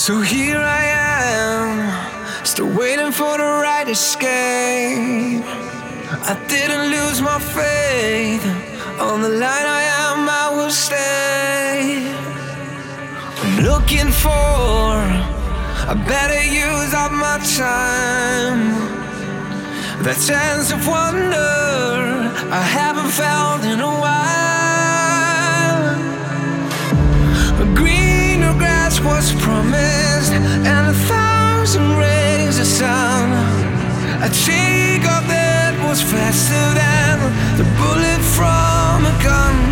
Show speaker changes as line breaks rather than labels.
So here I am, still waiting for the right escape. I didn't lose my faith. On the line I am, I will stay. I'm looking for a better use of my time. That sense of wonder I haven't felt in a while. Greener grass was promised, and 1,000 rays of sun. A take off that was faster than the bullet from a gun.